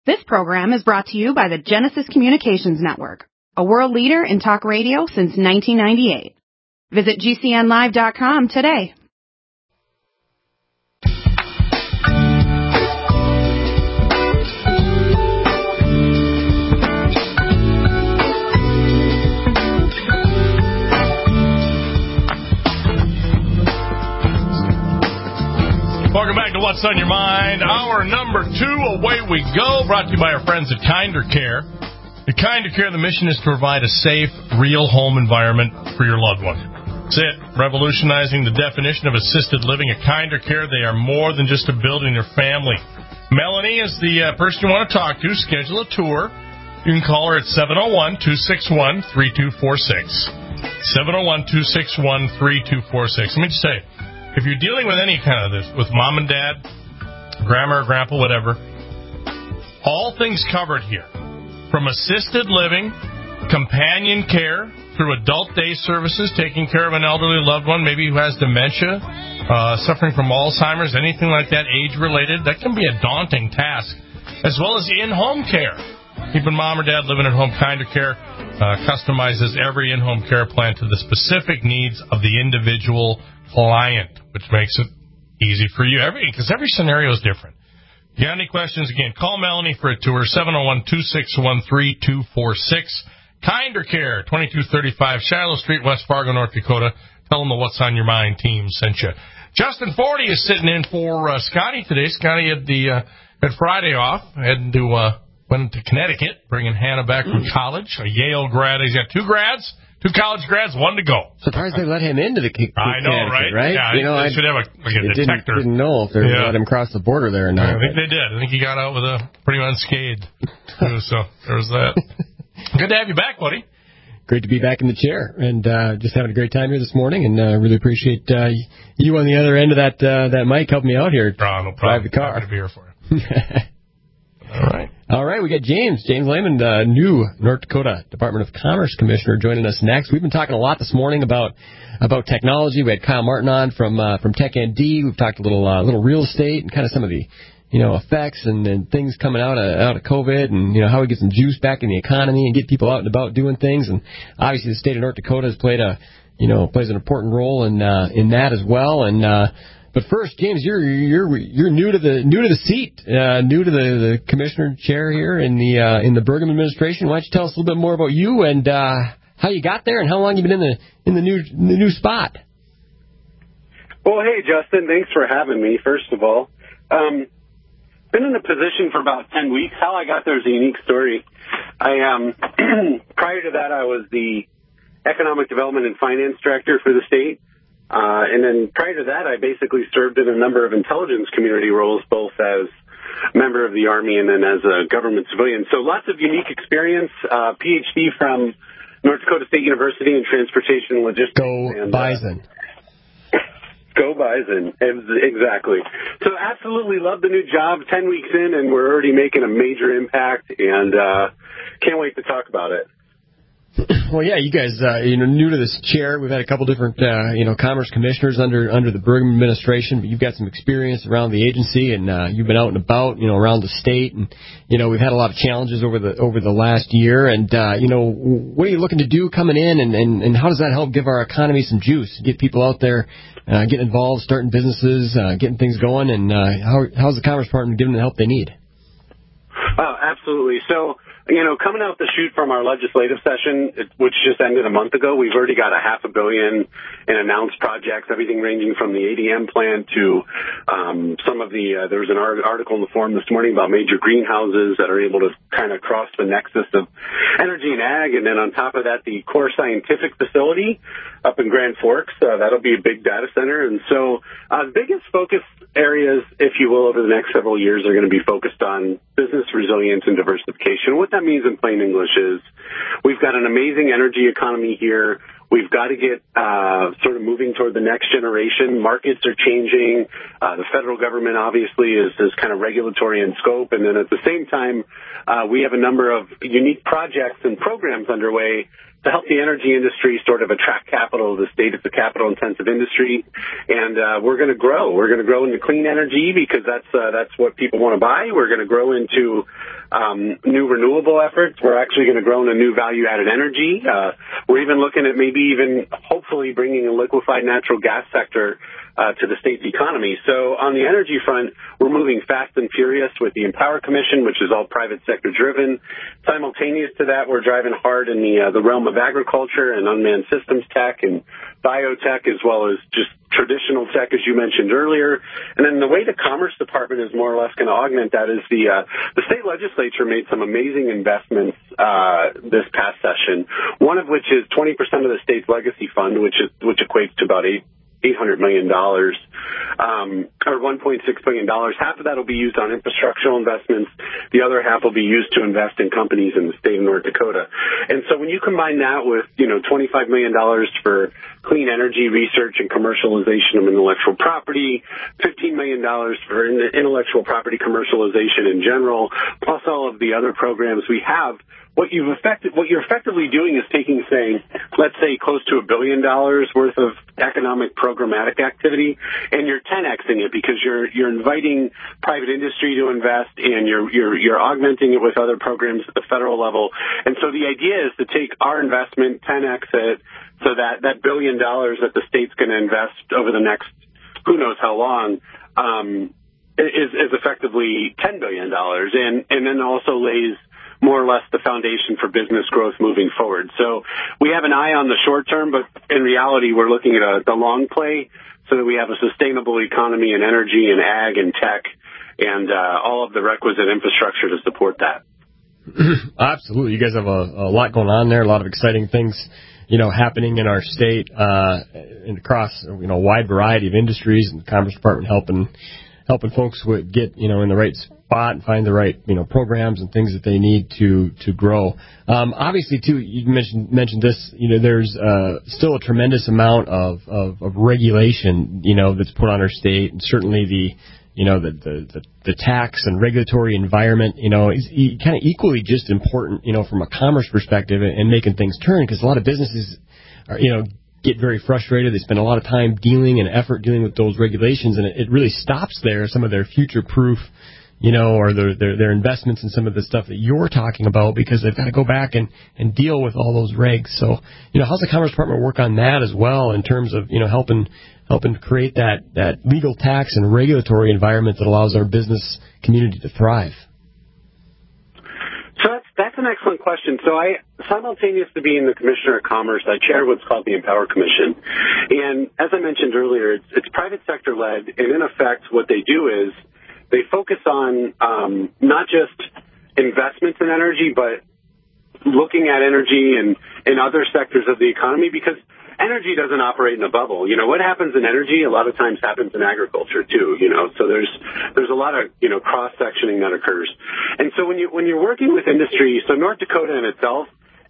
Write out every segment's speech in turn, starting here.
This program is brought to you by the Genesis Communications Network, a world leader in talk radio since 1998. Visit GCNlive.com today. Welcome back to What's on Your Mind. Hour number 2, away we go. Brought to you by our friends at Kinder Care. At Kinder Care, the mission is to provide a safe, real home environment for your loved one. That's it. Revolutionizing the definition of assisted living. At Kinder Care, they are more than just a building or family. Melanie is the person you want to talk to. Schedule a tour. You can call her at 701-261-3246. 701-261-3246. Let me just say, if you're dealing with any kind of this, with mom and dad, grandma or grandpa, whatever, all things covered here. From assisted living, companion care, through adult day services, taking care of an elderly loved one, maybe who has dementia, suffering from Alzheimer's, anything like that, age-related, that can be a daunting task, as well as in-home care. Keeping mom or dad living at home. Kinder Care customizes every in-home care plan to the specific needs of the individual client, which makes it easy for you, because every scenario is different. If you have any questions, again, call Melanie for a tour, 701-261-3246. Kinder Care, 2235 Shiloh Street, West Fargo, North Dakota. Tell them the What's on Your Mind team sent you. Justin Forty is sitting in for Scotty today. Scotty had Friday off, went to Connecticut, bringing Hannah back from college, a Yale grad. He's got two college grads, one to go. Surprised they let him into the I know, right? Yeah, they should have a detector. Didn't know if they let him cross the border there or not. I think they did. I think he got out with a pretty unscathed. So there was that. Good to have you back, buddy. Great to be back in the chair, and just having a great time here this morning, and really appreciate you on the other end of that mic helping me out here. No problem. Drive the car. Happy to be here for you. All right, we got James Lehman, new North Dakota Department of Commerce Commissioner, joining us next. We've been talking a lot this morning about technology. We had Kyle Martin on from TechND. We've talked a little real estate and kind of some of the effects and things coming out of COVID, and how we get some juice back in the economy and get people out and about doing things. And obviously, the state of North Dakota has plays an important role in that as well. And but first, James, you're new to the seat, new to the commissioner chair here in the Burgum administration. Why don't you tell us a little bit more about you and how you got there and how long you've been in the new spot? Well, hey Justin, thanks for having me. First of all, been in the position for about 10 weeks. How I got there is a unique story. I prior to that, I was the economic development and finance director for the state. And then prior to that, I basically served in a number of intelligence community roles, both as member of the Army and then as a government civilian. So lots of unique experience, PhD from North Dakota State University in transportation and logistics. Go Bison. Go Bison, exactly. So absolutely love the new job, 10 weeks in, and we're already making a major impact, and can't wait to talk about it. Well, yeah, you guys, new to this chair. We've had a couple different, commerce commissioners under the Burgum administration, but you've got some experience around the agency, and you've been out and about, around the state, and we've had a lot of challenges over the last year. And what are you looking to do coming in, and how does that help give our economy some juice, get people out there, getting involved, starting businesses, getting things going, and how's the Commerce Department giving them the help they need? Oh, absolutely. So, coming out the chute from our legislative session, which just ended a month ago, we've already got $500 million in announced projects, everything ranging from the ADM plan to some of the, there was an article in the Forum this morning about major greenhouses that are able to kind of cross the nexus of energy and ag. And then on top of that, the Core Scientific Facility up in Grand Forks, that'll be a big data center. And so the biggest focus areas, if you will, over the next several years are going to be focused on business resilience and diversification. What that means in plain English is we've got an amazing energy economy here. We've got to get sort of moving toward the next generation. Markets are changing. The federal government obviously is kind of regulatory in scope. And then at the same time, we have a number of unique projects and programs underway to help the energy industry sort of attract capital to the state. It's a capital-intensive industry, and we're going to grow. We're going to grow into clean energy because that's what people want to buy. We're going to grow into new renewable efforts. We're actually going to grow into new value-added energy. We're even looking at maybe even hopefully bringing a liquefied natural gas sector to the state's economy. So on the energy front, we're moving fast and furious with the Empower Commission, which is all private sector driven. Simultaneous to that, we're driving hard in the realm of agriculture and unmanned systems tech and biotech, as well as just traditional tech, as you mentioned earlier. And then the way the Commerce Department is more or less going to augment that is the state legislature made some amazing investments this past session, one of which is 20% of the state's legacy fund, which equates to about $800 million, or $1.6 billion. Half of that will be used on infrastructural investments. The other half will be used to invest in companies in the state of North Dakota. And so when you combine that with, $25 million for clean energy research and commercialization of intellectual property, $15 million for intellectual property commercialization in general, plus all of the other programs we have, what you're effectively doing is taking, let's say close to $1 billion worth of economic programmatic activity, and you're 10xing it because you're inviting private industry to invest, and you're augmenting it with other programs at the federal level. And so the idea is to take our investment, 10x it, so that $1 billion that the state's going to invest over the next who knows how long is effectively $10 billion, and then also lays more or less the foundation for business growth moving forward. So we have an eye on the short term, but in reality, we're looking at the long play so that we have a sustainable economy in energy and ag and tech and all of the requisite infrastructure to support that. Absolutely. You guys have a lot going on there, a lot of exciting things, happening in our state and across, a wide variety of industries, and the Commerce Department helping folks get, in the right spot and find the right, programs and things that they need to grow. Obviously, too, you mentioned this, there's still a tremendous amount of regulation, that's put on our state, and certainly the tax and regulatory environment, is kind of equally just important, from a commerce perspective and making things turn, because a lot of businesses are, get very frustrated. They spend a lot of time dealing with those regulations, and it really stops there some of their future-proof, or their investments in some of the stuff that you're talking about, because they've got to go back and deal with all those regs. So, how's the Commerce Department work on that as well in terms of, helping create that legal, tax, and regulatory environment that allows our business community to thrive? So that's an excellent question. So simultaneous to being the Commissioner of Commerce, I chair what's called the Empower Commission. And as I mentioned earlier, it's private sector led, and in effect what they do is they focus on not just investments in energy, but looking at energy and other sectors of the economy, because energy doesn't operate in a bubble. What happens in energy a lot of times happens in agriculture too, so there's a lot of, cross-sectioning that occurs. And so when you're working with industry, so North Dakota in itself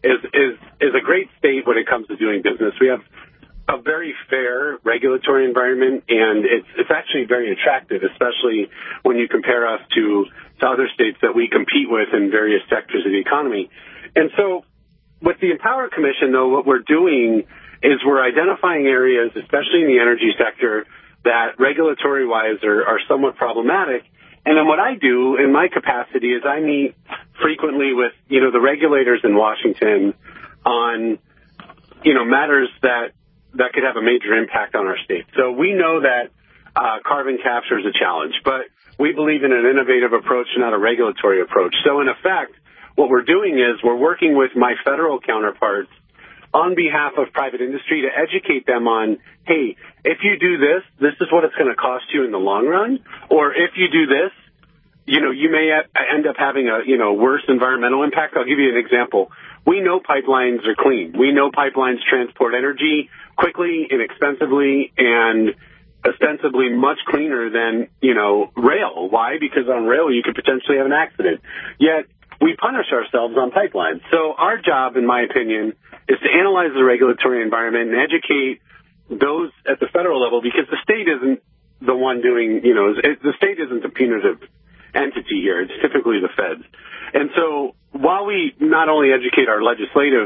is a great state when it comes to doing business. We have a very fair regulatory environment, and it's actually very attractive, especially when you compare us to other states that we compete with in various sectors of the economy. And so with the Empower Commission, though, what we're doing is we're identifying areas, especially in the energy sector, that regulatory-wise are somewhat problematic. And then what I do in my capacity is I meet frequently with, the regulators in Washington on, matters that could have a major impact on our state. So we know that carbon capture is a challenge, but we believe in an innovative approach, not a regulatory approach. So in effect, what we're doing is we're working with my federal counterparts on behalf of private industry to educate them on, hey, if you do this, this is what it's going to cost you in the long run. Or if you do this, you may end up having a, worse environmental impact. I'll give you an example. We know pipelines are clean. We know pipelines transport energy quickly, inexpensively, and ostensibly much cleaner than, rail. Why? Because on rail you could potentially have an accident. Yet we punish ourselves on pipelines. So our job, in my opinion, is to analyze the regulatory environment and educate those at the federal level, because the state isn't the one doing, the state isn't the punitive entity here. It's typically the feds. And so while we not only educate our legislative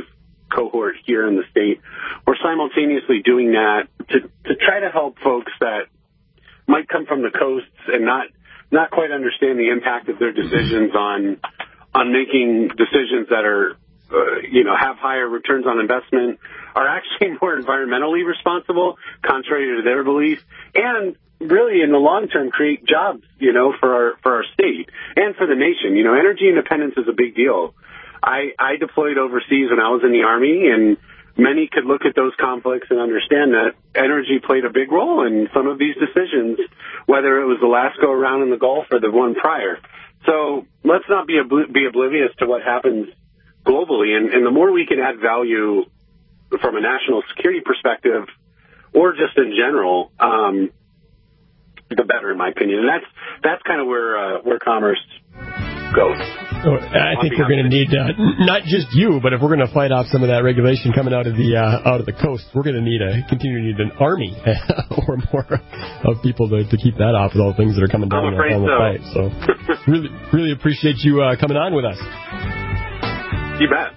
cohort here in the state. We're simultaneously doing that to try to help folks that might come from the coasts and not quite understand the impact of their decisions on making decisions that are, have higher returns on investment, are actually more environmentally responsible, contrary to their belief, and really in the long term create jobs, for our state and for the nation. Energy independence is a big deal. I deployed overseas when I was in the Army, and many could look at those conflicts and understand that energy played a big role in some of these decisions, whether it was the last go around in the Gulf or the one prior. So let's not be oblivious to what happens globally. And the more we can add value from a national security perspective or just in general, the better, in my opinion. And that's kind of where commerce goes. I think we're going to need not just you, but if we're going to fight off some of that regulation coming out of the coast, we're going to continue to need an army or more of people to keep that off with all the things that are coming down on the fight. So really appreciate you coming on with us. You bet.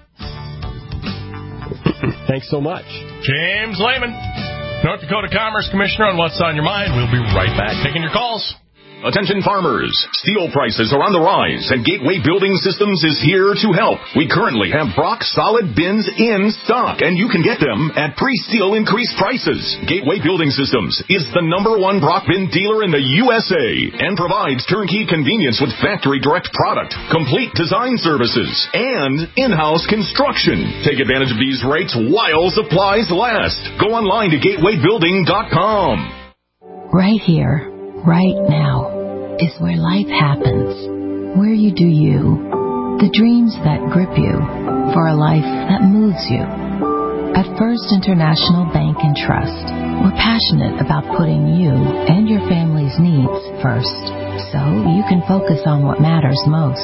Thanks so much. James Lehman, North Dakota Commerce Commissioner, on What's on Your Mind. We'll be right back taking your calls. Attention farmers, steel prices are on the rise and Gateway Building Systems is here to help. We currently have Brock solid bins in stock and you can get them at pre-steel increased prices. Gateway Building Systems is the #1 Brock bin dealer in the USA and provides turnkey convenience with factory direct product, complete design services, and in-house construction. Take advantage of these rates while supplies last. Go online to gatewaybuilding.com. Right here, right now, is where life happens, where you do you, the dreams that grip you, for a life that moves you. At First International Bank and Trust, we're passionate about putting you and your family's needs first, so you can focus on what matters most.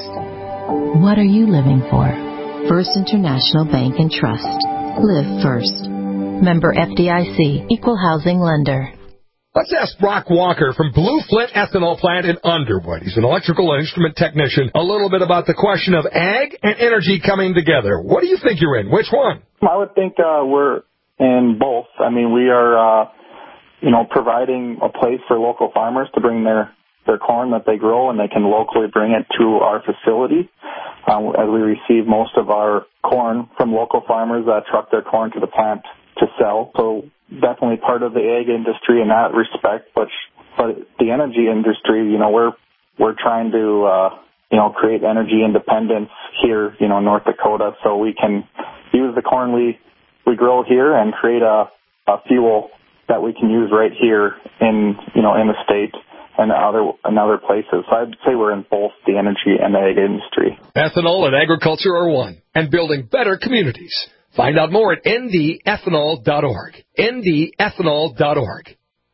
What are you living for? First International Bank and Trust. Live first. Member FDIC, Equal Housing Lender. Let's ask Brock Walker from Blue Flint Ethanol Plant in Underwood. He's an electrical and instrument technician. A little bit about the question of ag and energy coming together. What do you think you're in? Which one? I would think we're in both. I mean, we are, providing a place for local farmers to bring their corn that they grow, and they can locally bring it to our facility. As we receive most of our corn from local farmers that truck their corn to the plant to sell. So definitely part of the ag industry in that respect, but the energy industry, we're trying to, create energy independence here, North Dakota, so we can use the corn we grow here and create a fuel that we can use right here in the state and other places. So I'd say we're in both the energy and the ag industry. Ethanol and agriculture are one, and building better communities. Find out more at ndethanol.org. ndethanol.org.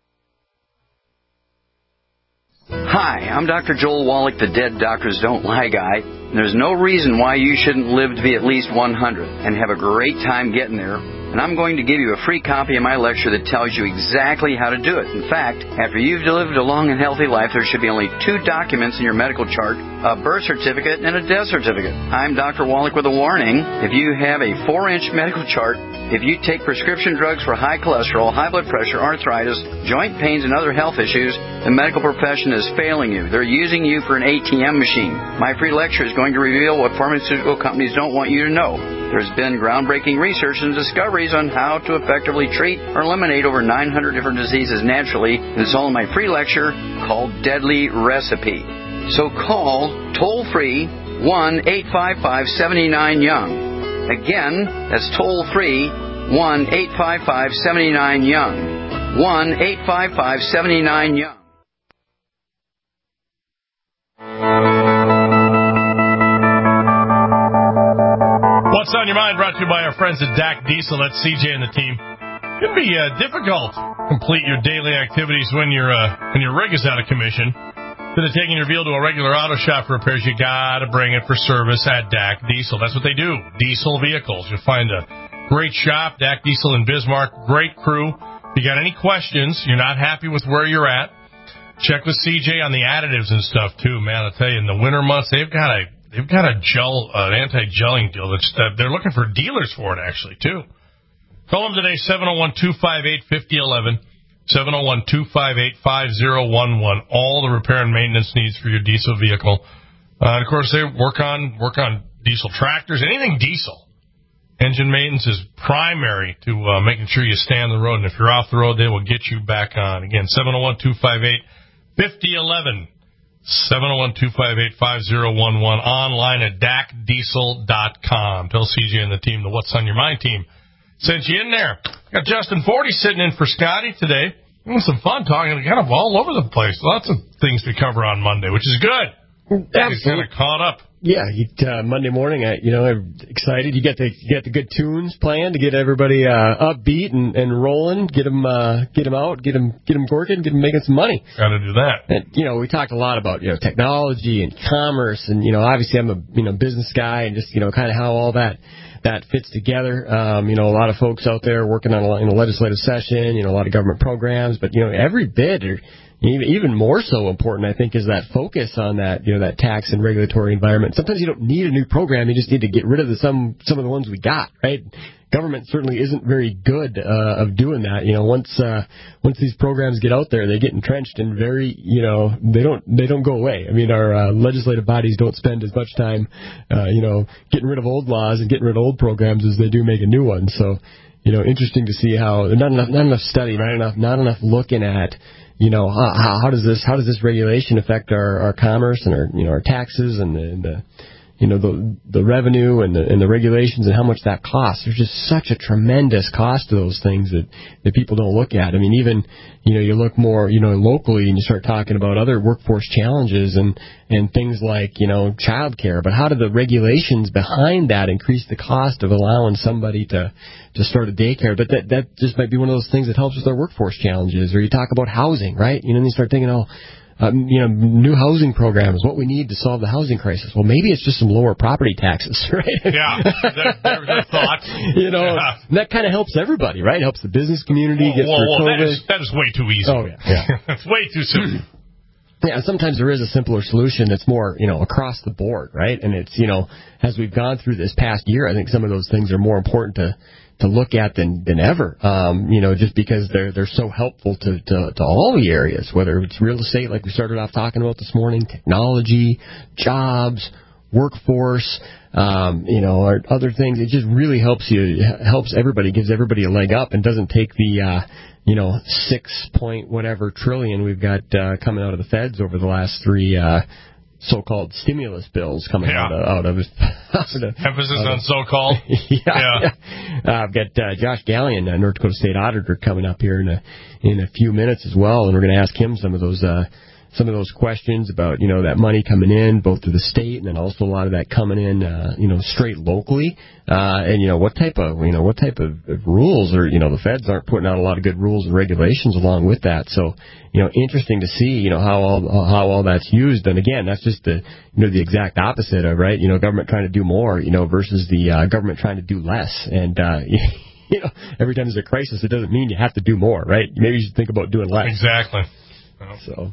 Hi, I'm Dr. Joel Wallach, the Dead Doctors Don't Lie guy. There's no reason why you shouldn't live to be at least 100 and have a great time getting there. And I'm going to give you a free copy of my lecture that tells you exactly how to do it. In fact, after you've lived a long and healthy life, there should be only 2 documents in your medical chart, a birth certificate and a death certificate. I'm Dr. Wallach with a warning. If you have a 4-inch medical chart, if you take prescription drugs for high cholesterol, high blood pressure, arthritis, joint pains, and other health issues, the medical profession is failing you. They're using you for an ATM machine. My free lecture is going to reveal what pharmaceutical companies don't want you to know. There's been groundbreaking research and discoveries on how to effectively treat or eliminate over 900 different diseases naturally. It's all in my free lecture called Deadly Recipe. So call toll-free 1-855-79-YOUNG. Again, that's toll-free 1-855-79-YOUNG. 1-855-79-YOUNG. What's on your mind? Brought to you by our friends at DAC Diesel. That's CJ and the team. It can be difficult to complete your daily activities when your rig is out of commission. Instead of taking your vehicle to a regular auto shop for repairs, you gotta bring it for service at DAC Diesel. That's what they do. Diesel vehicles. You'll find a great shop, DAC Diesel in Bismarck. Great crew. If you got any questions, you're not happy with where you're at, check with CJ on the additives and stuff too, man. I'll tell you, in the winter months, they've got they've got an anti-gelling deal that they're looking for dealers for it actually too. Call them today, 701-258-5011, 701-258-5011. All the repair and maintenance needs for your diesel vehicle. And of course, they work on diesel tractors, anything diesel. Engine maintenance is primary to making sure you stay on the road. And if you're off the road, they will get you back on. Again, 701-258-5011. 701-258-5011, online at DACdiesel.com. Tell CJ and the team, the What's on Your Mind team, sent you in there. Got Justin Forty sitting in for Scotty today. Some fun talking kind of all over the place. Lots of things to cover on Monday, which is good. Absolutely. Kind of caught up. Yeah, Monday morning, I'm excited. You get the good tunes playing to get everybody upbeat and rolling. Get them out, get them working, get them making some money. Got to do that. And we talked a lot about technology and commerce, and obviously I'm a business guy, and just kind of how all that fits together. A lot of folks out there working on a legislative session, a lot of government programs, but every bit or even more so important, I think, is that focus on that, that tax and regulatory environment. Sometimes you don't need a new program; you just need to get rid of some of the ones we got. Right? Government certainly isn't very good of doing that. Once these programs get out there, they get entrenched and very, they don't go away. I mean, our legislative bodies don't spend as much time, getting rid of old laws and getting rid of old programs as they do making new ones. So, interesting to see how not enough study, not enough looking at. How does this regulation affect our commerce and our taxes and the revenue and the regulations and how much that costs? There's just such a tremendous cost to those things that people don't look at. I mean, even you look more locally and you start talking about other workforce challenges and things like child care. But how do the regulations behind that increase the cost of allowing somebody to start a daycare? But that just might be one of those things that helps with our workforce challenges. Or you talk about housing, right? And you start thinking, new housing programs, what we need to solve the housing crisis. Well, maybe it's just some lower property taxes, right? Yeah, there's a thought. That kind of helps everybody, right? Helps the business community get through COVID. That is way too easy. Oh, yeah. It's way too simple. Yeah, sometimes there is a simpler solution that's more, across the board, right? And it's, as we've gone through this past year, I think some of those things are more important to look at than ever, just because they're so helpful to all the areas, whether it's real estate, like we started off talking about this morning, technology, jobs, workforce, or other things. It just really helps everybody, gives everybody a leg up, and doesn't take the 6 point whatever trillion we've got coming out of the feds over the last three so-called stimulus bills coming out of emphasis on so-called. Yeah. I've got Josh Gallion, North Dakota State Auditor, coming up here in a few minutes as well, and we're going to ask him some of those questions about that money coming in both to the state and then also a lot of that coming in straight locally, and what type of rules, or the feds aren't putting out a lot of good rules and regulations along with that. So interesting to see how all that's used. And again, that's just the exact opposite of, right, government trying to do more versus the government trying to do less. And every time there's a crisis, it doesn't mean you have to do more, right? Maybe you should think about doing less. Exactly. So,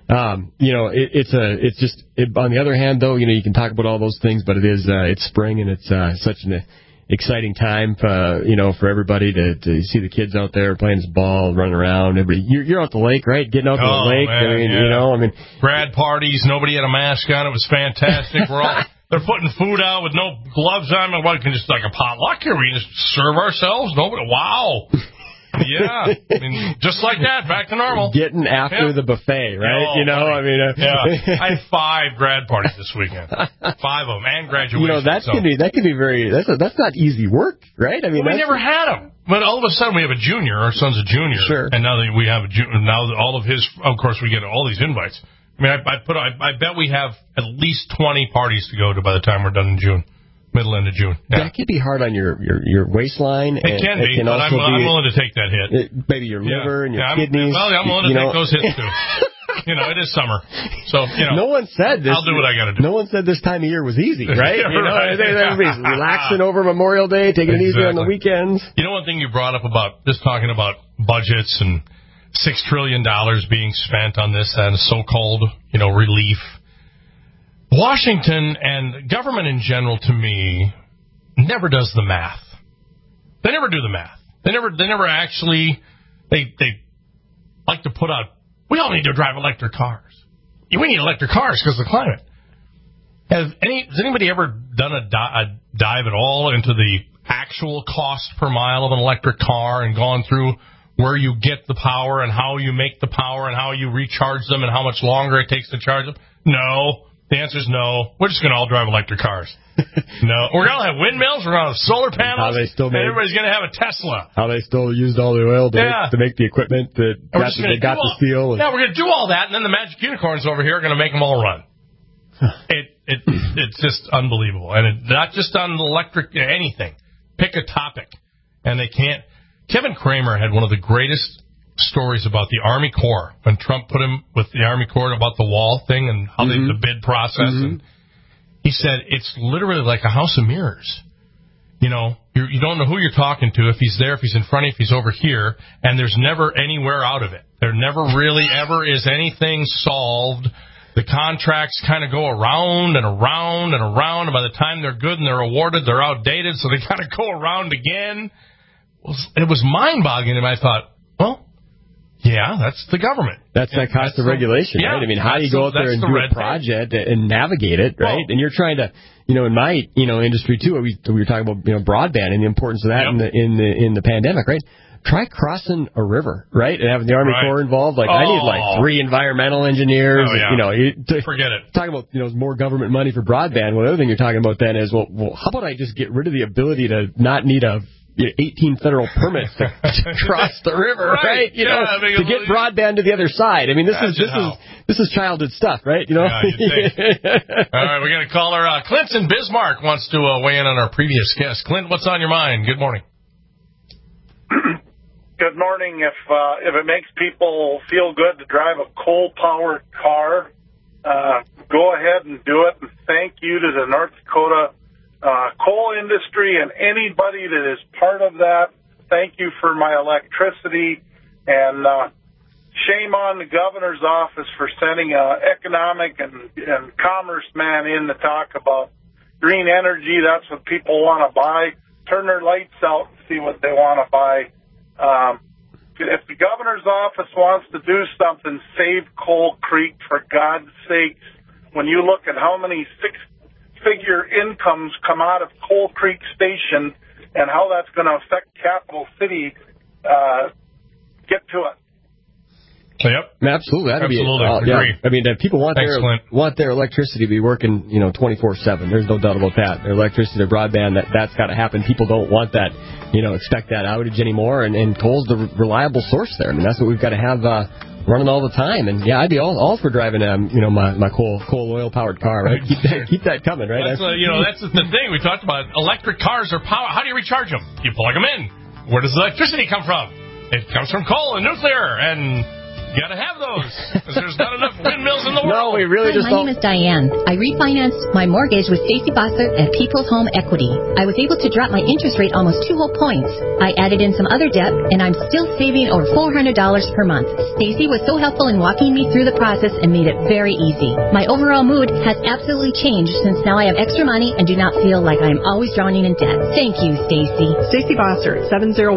it's just, on the other hand, though, you can talk about all those things, but it's spring, and it's such an exciting time, for everybody to see the kids out there playing some ball, running around. You're out the lake, right? Getting out to the lake. Man, grad parties, nobody had a mask on. It was fantastic. They're putting food out with no gloves on. My wife can just, like a potluck here, we can just serve ourselves. Nobody, wow. Yeah, just like that, back to normal. Getting after the buffet, right? I had 5 grad parties this weekend, 5 of them, and graduation. That can be very. That's not easy work, right? We never had them, but all of a sudden we have a junior. Our son's a junior, sure. And now that we have a junior, now all of his, of course, we get all these invites. I bet we have at least 20 parties to go to by the time we're done in June. Middle end of June. Yeah. That could be hard on your waistline. It can be, but I'm willing to take that hit. Maybe your liver and your kidneys. I'm willing to take those hits too. It is summer, so no one said this. I'll do what I got to do. No one said this time of year was easy, right? Right. Relaxing over Memorial Day, taking it easy on the weekends. One thing you brought up about just talking about budgets and $6 trillion being spent on this and so-called relief. Washington and government in general, to me, never does the math. They never do the math. They never actually, they like to put out, we all need to drive electric cars. We need electric cars because of the climate. Has anybody ever done a dive at all into the actual cost per mile of an electric car and gone through where you get the power and how you make the power and how you recharge them and how much longer it takes to charge them? No. The answer is no. We're just going to all drive electric cars. No. We're going to have windmills. We're going to have solar panels. And everybody's going to have a Tesla. How they still used all the oil to make the equipment that got the steel. Yeah, we're going to do all that, and then the magic unicorns over here are going to make them all run. It's just unbelievable. And not just on electric, anything. Pick a topic. And they can't. Kevin Kramer had one of the greatest stories about the Army Corps when Trump put him with the Army Corps about the wall thing and how the bid process. And he said it's literally like a house of mirrors. You know, you don't know who you're talking to, if he's there, if he's in front of you, if he's over here, and there's never anywhere out of it. There never really ever is anything solved. The contracts kind of go around and around and around, and by the time they're good and they're awarded, they're outdated, so they kind of go around again. It was mind-boggling, and I thought, well, yeah, that's the government. That's that cost of regulation, right? I mean, how do you go out there and do a project and navigate it, right? And you're trying to, in my, industry too, we were talking about, broadband and the importance of that in the pandemic, right? Try crossing a river, right? And having the Army Corps involved. I need 3 environmental engineers. Forget it. Talking about, more government money for broadband. One other thing you're talking about then is, well, how about I just get rid of the ability to not need 18 federal permits to cross the river, right? To get broadband to the other side. I mean, this is childhood stuff, right? Yeah, you'd think. All right, we're going to call her. Clint in Bismarck wants to weigh in on our previous guest. Clint, what's on your mind? Good morning. Good morning. If it makes people feel good to drive a coal-powered car, go ahead and do it. And thank you to the North Dakota coal industry and anybody that is part of that. Thank you for my electricity. And shame on the governor's office for sending an economic and commerce man in to talk about green energy. That's what people want to buy. Turn their lights out and see what they want to buy. If the governor's office wants to do something, save Coal Creek, for God's sakes. When you look at how many six-figure incomes come out of Coal Creek Station and how that's going to affect Capital City, get to it. Yep. Absolutely. Agree. I mean, people want their electricity to be working, 24/7. There's no doubt about that. Their electricity, their broadband, that's got to happen. People don't want that, expect that outage anymore. And coal's the reliable source there. I mean, that's what we've got to have running all the time. And I'd be all for driving, my coal oil powered car, right? Keep that coming, right? That's the thing we talked about. Electric cars are power. How do you recharge them? You plug them in. Where does the electricity come from? It comes from coal and nuclear and. You gotta have those, because there's not enough windmills in the world. No, we really just don't. My name is Diane. I refinanced my mortgage with Stacy Bossert at People's Home Equity. I was able to drop my interest rate almost 2 whole points. I added in some other debt, and I'm still saving over $400 per month. Stacy was so helpful in walking me through the process and made it very easy. My overall mood has absolutely changed since now I have extra money and do not feel like I am always drowning in debt. Thank you, Stacy. Stacy Bossert,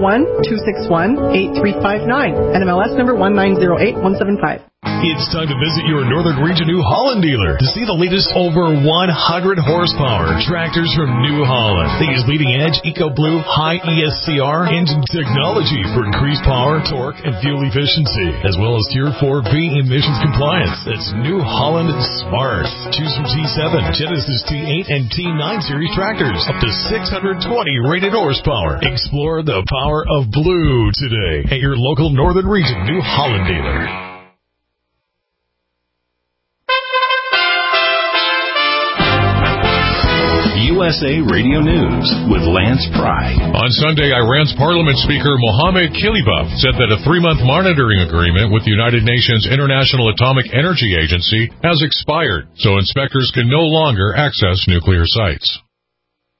701-261-8359, NMLS number 1908175. It's time to visit your Northern Region New Holland dealer to see the latest over 100 horsepower tractors from New Holland. They use leading-edge EcoBlue high ESCR engine technology for increased power, torque, and fuel efficiency, as well as Tier 4B emissions compliance. That's New Holland Smart. Choose from T7, Genesis T8, and T9 series tractors, up to 620 rated horsepower. Explore the power of blue today at your local Northern Region New Holland dealer. USA Radio News with Lance Pry. On Sunday, Iran's parliament speaker Mohammad Kilibaf said that a 3-month monitoring agreement with the United Nations International Atomic Energy Agency has expired, so inspectors can no longer access nuclear sites.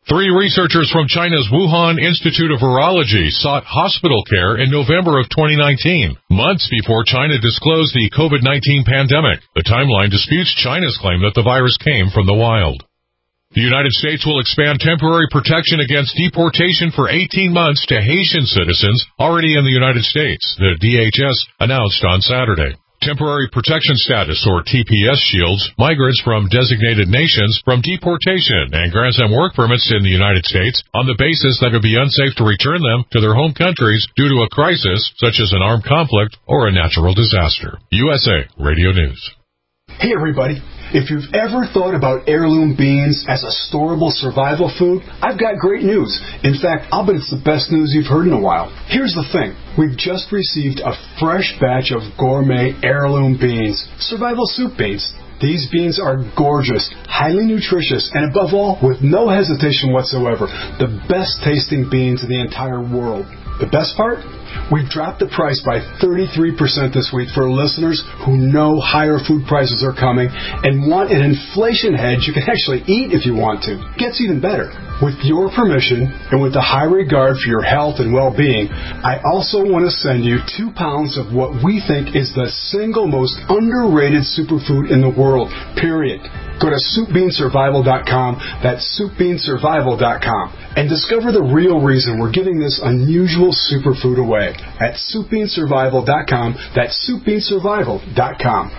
3 researchers from China's Wuhan Institute of Virology sought hospital care in November of 2019, months before China disclosed the COVID-19 pandemic. The timeline disputes China's claim that the virus came from the wild. The United States will expand temporary protection against deportation for 18 months to Haitian citizens already in the United States, the DHS announced on Saturday. Temporary protection status, or TPS, shields migrants from designated nations from deportation and grants them work permits in the United States on the basis that it would be unsafe to return them to their home countries due to a crisis such as an armed conflict or a natural disaster. USA Radio News. Hey everybody, if you've ever thought about heirloom beans as a storable survival food, I've got great news. In fact, I'll bet it's the best news you've heard in a while. Here's the thing. We've just received a fresh batch of gourmet heirloom beans, survival soup beans. These beans are gorgeous, highly nutritious, and above all, with no hesitation whatsoever, the best tasting beans in the entire world. The best part? We've dropped the price by 33% this week for listeners who know higher food prices are coming and want an inflation hedge you can actually eat if you want to. Gets even better. With your permission and with the high regard for your health and well-being, I also want to send you 2 pounds of what we think is the single most underrated superfood in the world, period. Go to SoupBeanSurvival.com, that's SoupBeanSurvival.com, and discover the real reason we're giving this unusual superfood away at SoupBeanSurvival.com, that's SoupBeanSurvival.com.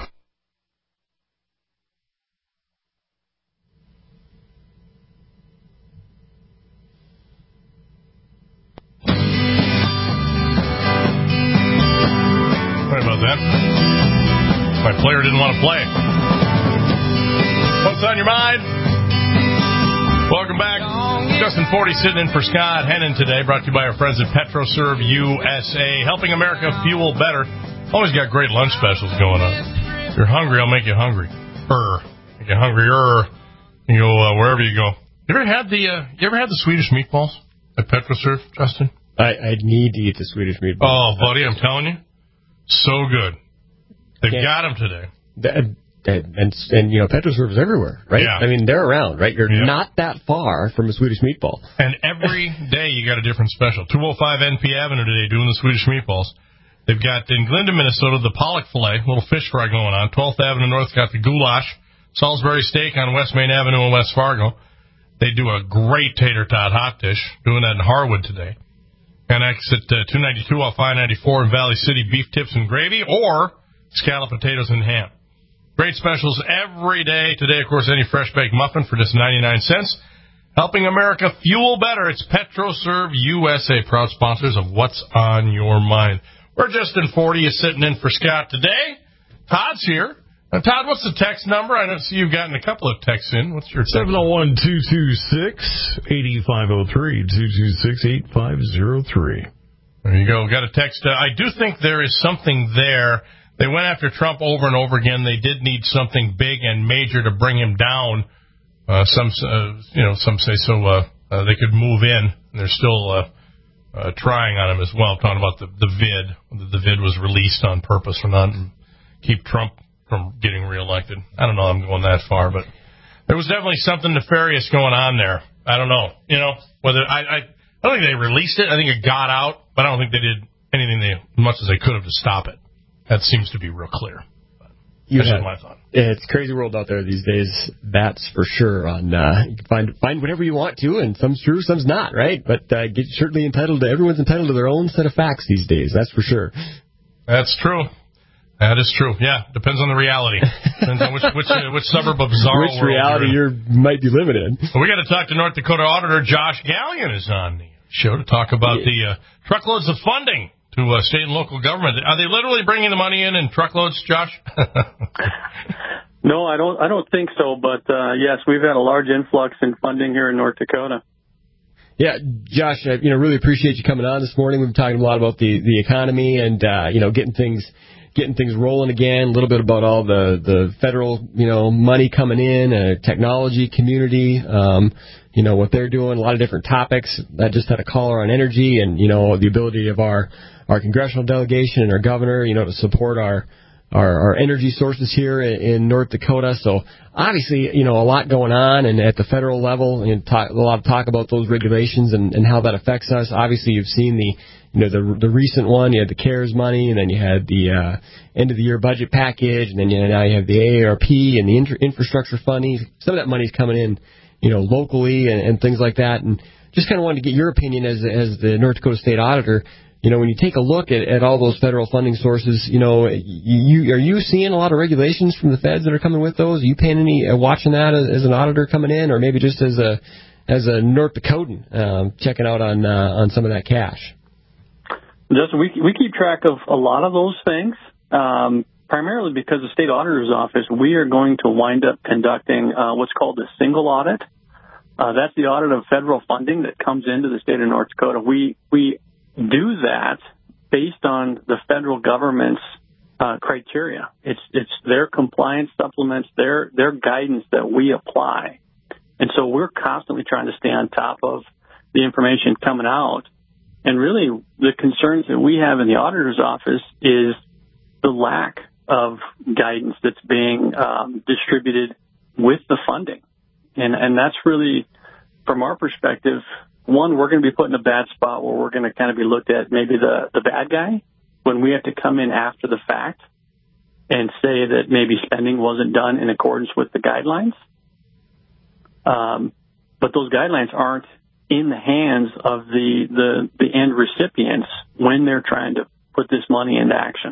Sorry about that. My player didn't want to play. What's on your mind? Welcome back. Justin Forty sitting in for Scott Hennon today, brought to you by our friends at PetroServe USA, helping America fuel better. Always got great lunch specials going on. If you're hungry, I'll make you hungry. Make you hungrier. You go wherever you go. You ever had the Swedish meatballs at PetroServe, Justin? I need to eat the Swedish meatballs. Oh, buddy, I'm telling you, so good. They've got them today. And you know, PetroServe is everywhere, right? Yeah. I mean, they're around, right? You're not that far from a Swedish meatball. And every day you got a different special. 205 NP Avenue today doing the Swedish meatballs. They've got in Glendon, Minnesota, the pollock filet, little fish fry going on. 12th Avenue North got the goulash. Salisbury steak on West Main Avenue in West Fargo. They do a great tater tot hot dish, doing that in Harwood today. And exit 292 off I-94 in Valley City, beef tips and gravy, or scallop potatoes and ham. Great specials every day. Today, of course, any fresh baked muffin for just 99 cents. Helping America fuel better. It's PetroServe USA, proud sponsors of What's on Your Mind. We're Justin 40 is sitting in for Scott today. Todd's here. Now, Todd, what's the text number? I don't see you've gotten a couple of texts in. What's your text? 701-226-8503, 226-8503. There you go. Got a text. I do think there is something there. They went after Trump over and over again. They did need something big and major to bring him down. Some say so they could move in. They're still trying on him as well. Talking about the vid. The vid was released on purpose for not keep Trump from getting reelected. I don't know. I'm going that far, but there was definitely something nefarious going on there. I don't know. You know, whether I don't think they released it. I think it got out, but I don't think they did anything as much as they could have to stop it. That seems to be real clear. That's my thought. It's a crazy world out there these days. That's for sure. You can find whatever you want to, and some's true, some's not, right? But everyone's entitled to their own set of facts these days. That's for sure. That's true. That is true. Yeah, depends on the reality. Depends on which suburb of Bizarro which reality you might be living in. Well, we got to talk to North Dakota Auditor Josh Gallion is on the show to talk about the truckloads of funding to state and local government. Are they literally bringing the money in truckloads, Josh? No, I don't think so. But yes, we've had a large influx in funding here in North Dakota. Yeah, Josh, really appreciate you coming on this morning. We've been talking a lot about the economy and getting things rolling again. A little bit about all the federal money coming in, technology community. What they're doing. A lot of different topics. I just had a caller on energy and the ability of our congressional delegation and our governor, to support our our energy sources here in North Dakota. So obviously, a lot going on, and at the federal level, a lot of talk about those regulations and how that affects us. Obviously, you've seen the recent one. You had the CARES money, and then you had the end of the year budget package, and then now you have the AARP and the infrastructure funding. Some of that money is coming in, locally and things like that. And just kind of wanted to get your opinion as the North Dakota State Auditor. When you take a look at all those federal funding sources, are you seeing a lot of regulations from the feds that are coming with those? Are you paying watching that as an auditor coming in, or maybe just as a North Dakotan checking out on some of that cash? Justin, we keep track of a lot of those things, primarily because the state auditor's office, we are going to wind up conducting what's called a single audit. That's the audit of federal funding that comes into the state of North Dakota. We do that based on the federal government's criteria. It's their compliance supplements, their guidance that we apply. And so we're constantly trying to stay on top of the information coming out. And really, the concerns that we have in the auditor's office is the lack of guidance that's being distributed with the funding. And that's really, from our perspective, one, we're going to be put in a bad spot where we're going to kind of be looked at maybe the bad guy when we have to come in after the fact and say that maybe spending wasn't done in accordance with the guidelines. But those guidelines aren't in the hands of the end recipients when they're trying to put this money into action.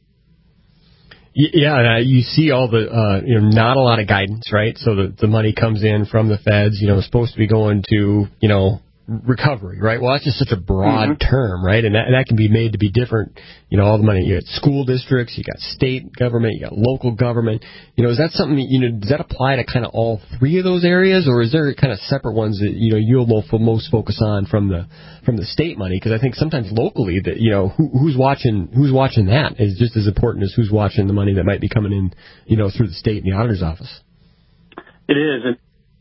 Yeah, you see all the, not a lot of guidance, right? So the money comes in from the feds, it's supposed to be going to, recovery, right? Well, that's just such a broad term, right? And that can be made to be different. All the money, you got school districts, you got state government, you got local government. Is that something that, does that apply to kind of all three of those areas, or is there kind of separate ones that, you'll most focus on from the state money? Because I think sometimes locally that, who's watching that is just as important as who's watching the money that might be coming in, through the state and the auditor's office. It is.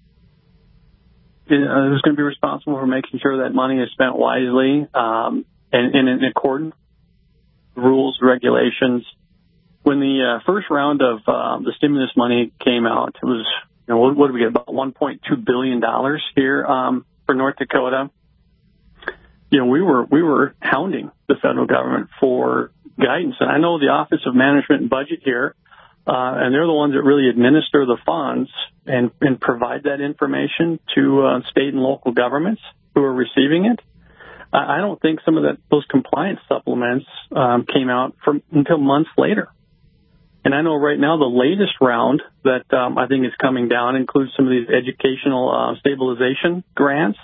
Who's going to be responsible for making sure that money is spent wisely and in accordance with rules, regulations. When the first round of the stimulus money came out, it was, what did we get, about $1.2 billion here for North Dakota. We were hounding the federal government for guidance. And I know the Office of Management and Budget here, and they're the ones that really administer the funds and provide that information to state and local governments who are receiving it. I don't think some of those compliance supplements came out until months later. And I know right now the latest round that I think is coming down includes some of these educational stabilization grants.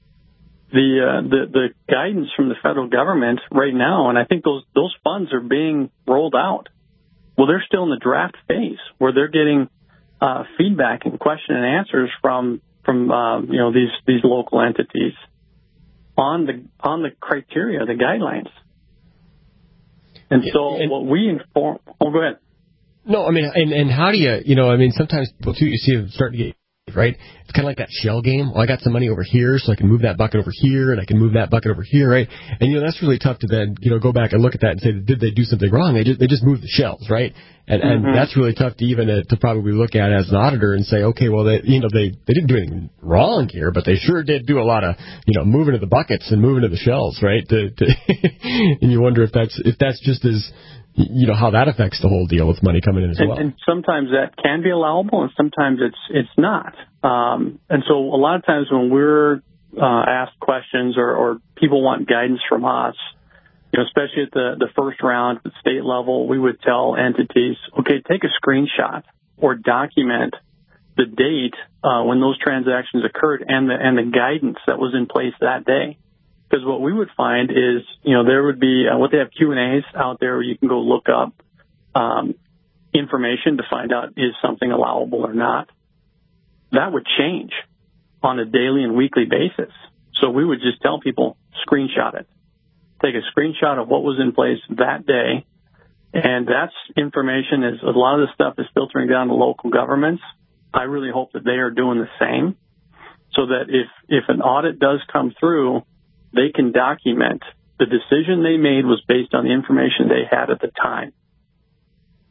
The guidance from the federal government right now, and I think those funds are being rolled out. Well, they're still in the draft phase where they're getting feedback and question and answers from these local entities on the criteria, the guidelines. And so what we inform. Oh, go ahead. No, I mean, and how do you, sometimes people too, you see them starting to get, right? It's kind of like that shell game. Well, I got some money over here, so I can move that bucket over here, and I can move that bucket over here, right? And, that's really tough to then, go back and look at that and say, did they do something wrong? They just moved the shells, right? And that's really tough to even to probably look at as an auditor and say, okay, well, they didn't do anything wrong here, but they sure did do a lot of, moving of the buckets and moving of the shells, right? And you wonder if that's just as, how that affects the whole deal with money coming in as well. And sometimes that can be allowable, and sometimes it's not. And so a lot of times when we're asked questions or people want guidance from us, especially at the first round at the state level, we would tell entities, okay, take a screenshot or document the date when those transactions occurred and the guidance that was in place that day. Because what we would find is, there would be what they have Q&As out there where you can go look up information to find out is something allowable or not. That would change on a daily and weekly basis. So we would just tell people, screenshot it. Take a screenshot of what was in place that day. And that's information is a lot of the stuff is filtering down to local governments. I really hope that they are doing the same so that if an audit does come through, they can document the decision they made was based on the information they had at the time.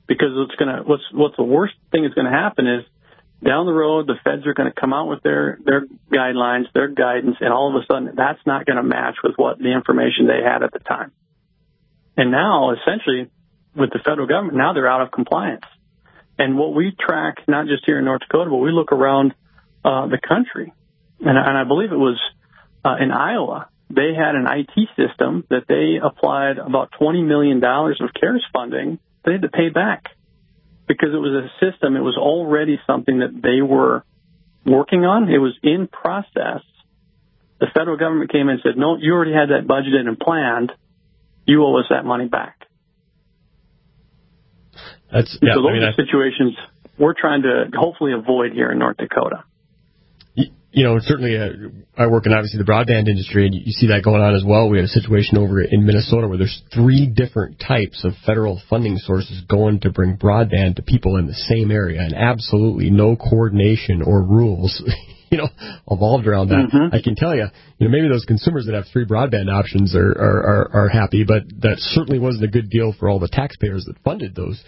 because what's the worst thing that's going to happen is down the road, the feds are going to come out with their guidelines, their guidance, and all of a sudden that's not going to match with what the information they had at the time. And now, essentially, with the federal government, now they're out of compliance. And what we track, not just here in North Dakota, but we look around the country. And I believe it was in Iowa, they had an IT system that they applied about $20 million of CARES funding they had to pay back because it was a system. It was already something that they were working on. It was in process. The federal government came in and said, no, you already had that budgeted and planned. You owe us that money back. So those are situations we're trying to hopefully avoid here in North Dakota. Certainly I work in, obviously, the broadband industry, and you see that going on as well. We had a situation over in Minnesota where there's 3 different types of federal funding sources going to bring broadband to people in the same area, and absolutely no coordination or rules evolved around that. Mm-hmm. I can tell you, maybe those consumers that have 3 broadband options are happy, but that certainly wasn't a good deal for all the taxpayers that funded those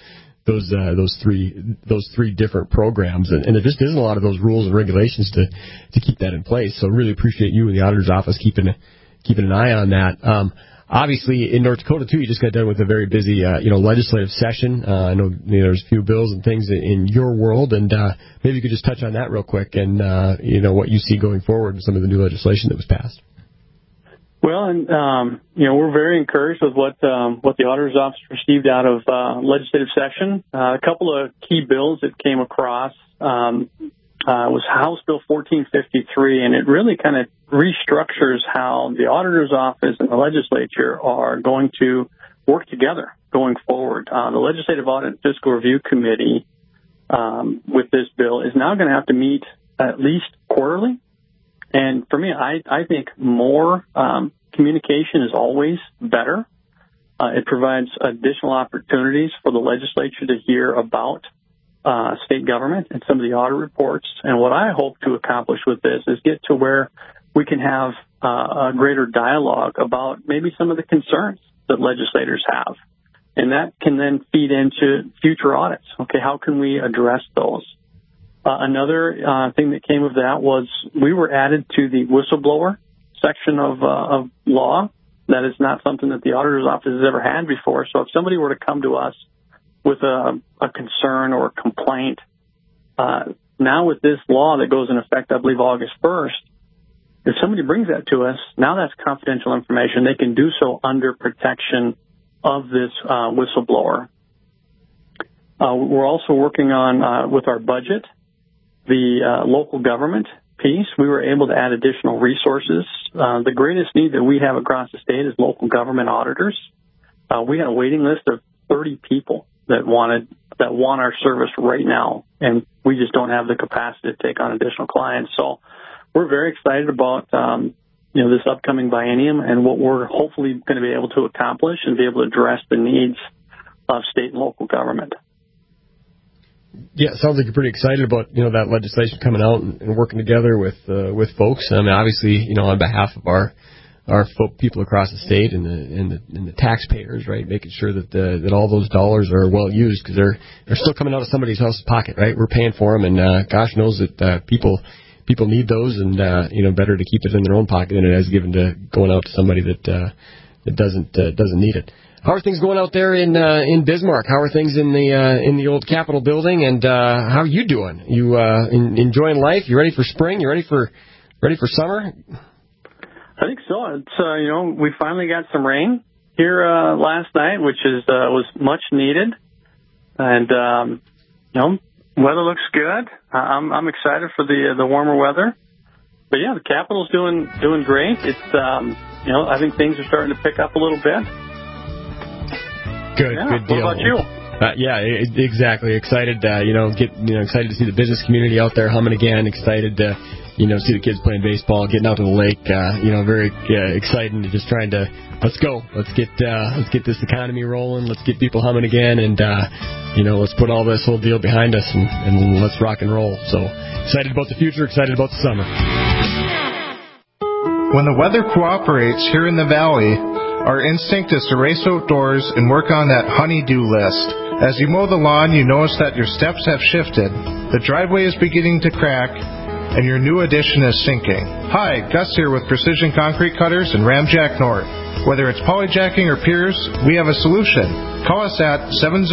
3 different programs, and there just isn't a lot of those rules and regulations to keep that in place. So really appreciate you and the auditor's office keeping an eye on that. Obviously, in North Dakota too, you just got done with a very busy legislative session. I know there's a few bills and things in your world, and maybe you could just touch on that real quick, and what you see going forward and some of the new legislation that was passed. Well, and we're very encouraged with what the auditor's office received out of legislative session. A couple of key bills that came across was House Bill 1453, and it really kind of restructures how the auditor's office and the legislature are going to work together going forward. The Legislative Audit and Fiscal Review Committee with this bill is now going to have to meet at least quarterly. And for me, I think more communication is always better. It provides additional opportunities for the legislature to hear about state government and some of the audit reports. And what I hope to accomplish with this is get to where we can have a greater dialogue about maybe some of the concerns that legislators have. And that can then feed into future audits. Okay, how can we address those? Another thing that came of that was we were added to the whistleblower section of law. That is not something that the auditor's office has ever had before. So if somebody were to come to us with a concern or a complaint, now with this law that goes in effect, I believe, August 1st, if somebody brings that to us, now that's confidential information. They can do so under protection of this whistleblower. We're also working on, with our budget, the local government piece. We were able to add additional resources. The greatest need that we have across the state is local government auditors. We had a waiting list of 30 people that want our service right now, and we just don't have the capacity to take on additional clients. So we're very excited about this upcoming biennium and what we're hopefully going to be able to accomplish and be able to address the needs of state and local government. Yeah, it sounds like you're pretty excited about that legislation coming out and working together with folks. I mean, obviously, on behalf of our people across the state and the taxpayers, right, making sure that all those dollars are well used, because they're still coming out of somebody's else's pocket, right? We're paying for them, and gosh knows that people need those, and better to keep it in their own pocket than it is given to going out to somebody that doesn't need it. How are things going out there in Bismarck? How are things in the old Capitol building? And how are you doing? You enjoying life? You ready for spring? You ready for summer? I think so. It's we finally got some rain here last night, which was much needed, and weather looks good. I'm excited for the warmer weather. But yeah, the Capitol's doing great. It's I think things are starting to pick up a little bit. Good deal. What about you? Exactly. Excited, excited to see the business community out there humming again. Excited to, see the kids playing baseball, getting out to the lake. Very exciting. Just trying to let's go. Let's get this economy rolling. Let's get people humming again, and let's put all this whole deal behind us and let's rock and roll. So excited about the future. Excited about the summer. When the weather cooperates here in the valley, our instinct is to race outdoors and work on that honey-do list As you mow the lawn, you notice that your steps have shifted, the driveway is beginning to crack, and your new addition is sinking. Hi, Gus here with Precision Concrete Cutters and Ramjack North. Whether it's polyjacking or piers, we have a solution. Call us at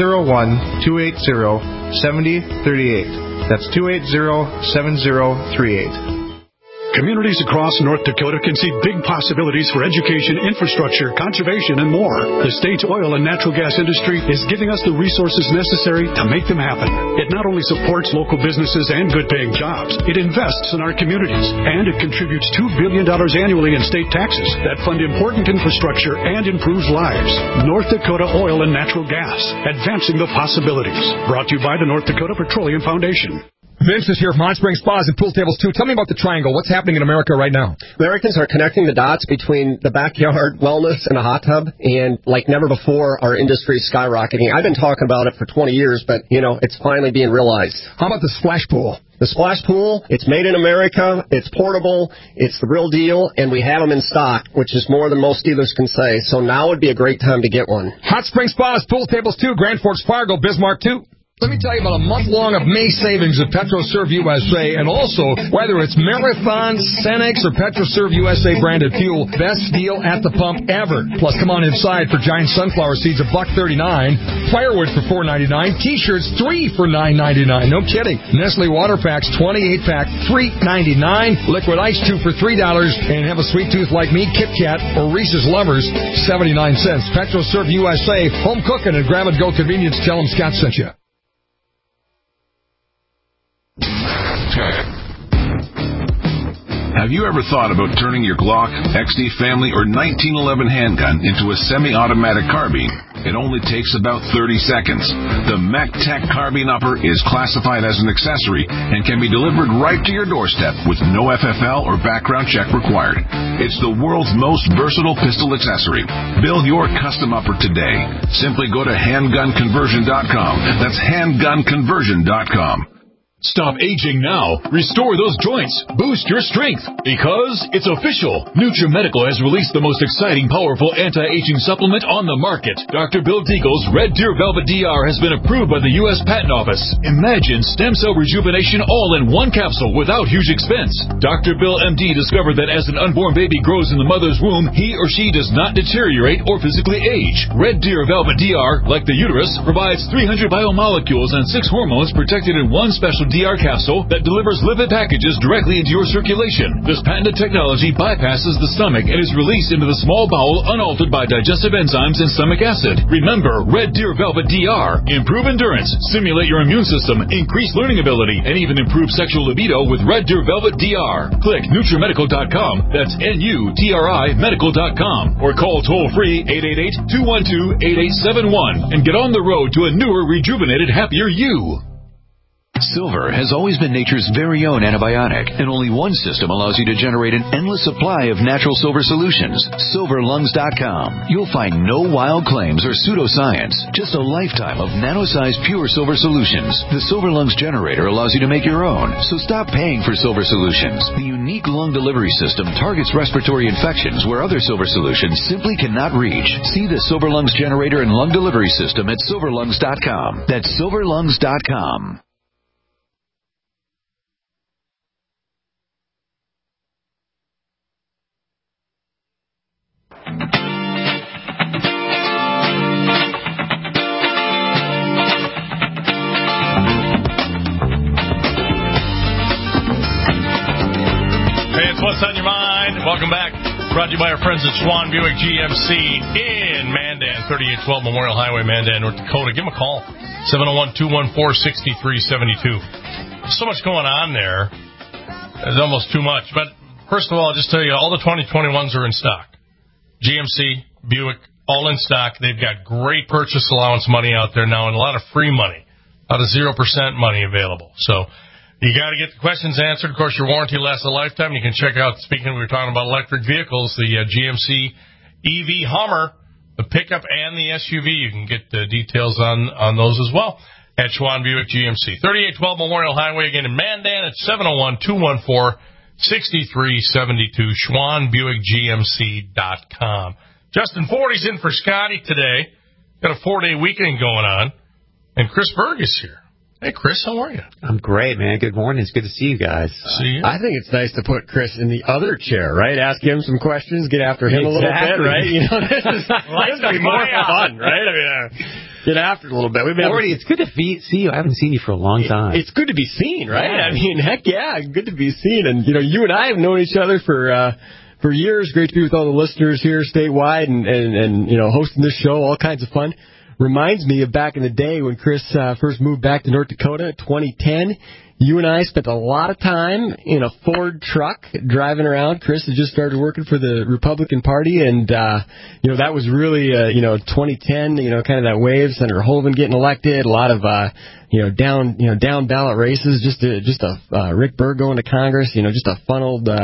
701-280-7038. That's 280-7038. Communities across North Dakota can see big possibilities for education, infrastructure, conservation, and more. The state's oil and natural gas industry is giving us the resources necessary to make them happen. It not only supports local businesses and good-paying jobs, it invests in our communities, and it contributes $2 billion annually in state taxes that fund important infrastructure and improves lives. North Dakota Oil and Natural Gas, advancing the possibilities. Brought to you by the North Dakota Petroleum Foundation. Vince is here from Hot Springs Spas and Pool Tables 2. Tell me about the triangle. What's happening in America right now? Americans are connecting the dots between the backyard wellness and a hot tub, and like never before, our industry is skyrocketing. I've been talking about it for 20 years, but, it's finally being realized. How about the splash pool? The splash pool, it's made in America, it's portable, it's the real deal, and we have them in stock, which is more than most dealers can say. So now would be a great time to get one. Hot Springs Spas, Pool Tables 2, Grand Forks, Fargo, Bismarck 2. Let me tell you about a month-long of May savings at PetroServe USA, and also, whether it's Marathon, Cenex, or PetroServe USA branded fuel, best deal at the pump ever. Plus, come on inside for giant sunflower seeds, $1.39, firewood for $4.99, T-shirts 3 for $9.99. No kidding. Nestle water packs 28-pack $3.99, liquid ice 2 for $3, and have a sweet tooth like me, Kit Kat or Reese's Lovers 79 cents. PetroServe USA, home cooking and grab-and-go convenience. Tell them Scott sent you. Have you ever thought about turning your Glock, XD Family, or 1911 handgun into a semi-automatic carbine? It only takes about 30 seconds. The MacTech Carbine Upper is classified as an accessory and can be delivered right to your doorstep with no FFL or background check required. It's the world's most versatile pistol accessory. Build your custom upper today. Simply go to handgunconversion.com. That's handgunconversion.com. Stop aging now. Restore those joints. Boost your strength. Because it's official. NutriMedical has released the most exciting, powerful anti-aging supplement on the market. Dr. Bill Deagle's Red Deer Velvet DR has been approved by the U.S. Patent Office. Imagine stem cell rejuvenation all in one capsule without huge expense. Dr. Bill MD discovered that as an unborn baby grows in the mother's womb, he or she does not deteriorate or physically age. Red Deer Velvet DR, like the uterus, provides 300 biomolecules and 6 hormones protected in one special DR capsule that delivers lipid packages directly into your circulation. This patented technology bypasses the stomach and is released into the small bowel unaltered by digestive enzymes and stomach acid. Remember, Red Deer Velvet DR. Improve endurance, stimulate your immune system, increase learning ability, and even improve sexual libido with Red Deer Velvet DR. Click NutriMedical.com. That's NUTRI Medical.com. Or call toll-free 888-212-8871 and get on the road to a newer, rejuvenated, happier you. Silver has always been nature's very own antibiotic, and only one system allows you to generate an endless supply of natural silver solutions. SilverLungs.com. You'll find no wild claims or pseudoscience, just a lifetime of nano-sized pure silver solutions. The Silver Lungs generator allows you to make your own, so stop paying for silver solutions. The unique lung delivery system targets respiratory infections where other silver solutions simply cannot reach. See the Silver Lungs generator and lung delivery system at SilverLungs.com. That's SilverLungs.com. What's on your mind? Welcome back. Brought to you by our friends at Schwan Buick GMC in Mandan, 3812 Memorial Highway, Mandan, North Dakota. Give them a call, 701-214-6372. So much going on there. It's almost too much. But first of all, I'll just tell you, all the 2021s are in stock. GMC, Buick, all in stock. They've got great purchase allowance money out there now and a lot of free money, a lot of 0% money available. So you got to get the questions answered. Of course, your warranty lasts a lifetime. You can check out, we were talking about electric vehicles, the GMC EV Hummer, the pickup and the SUV. You can get the details on those as well at Schwan Buick GMC. 3812 Memorial Highway, again in Mandan at 701-214-6372, SchwanBuickGMC.com. Justin Fordy's in for Scotty today. Got a 4-day weekend going on. And Chris Berg is here. Hey, Chris, how are you? I'm great, man. Good morning. It's good to see you guys. See you. I think it's nice to put Chris in the other chair, right? Ask him some questions, get after him a little bit, right? You know, this is more fun, right? I mean, get after it a little bit. Morty, it's good to see you. I haven't seen you for a long time. It's good to be seen, right? Yeah. I mean, heck yeah, good to be seen. And, you know, you and I have known each other for years. Great to be with all the listeners here statewide and you know, hosting this show, all kinds of fun. Reminds me of back in the day when Chris first moved back to North Dakota, 2010. You and I spent a lot of time in a Ford truck driving around. Chris had just started working for the Republican Party, and you know, that was really you know, 2010. You know, kind of that wave. Senator Hoeven getting elected. A lot of you know, down ballot races. Just a Rick Berg going to Congress. You know, just a fun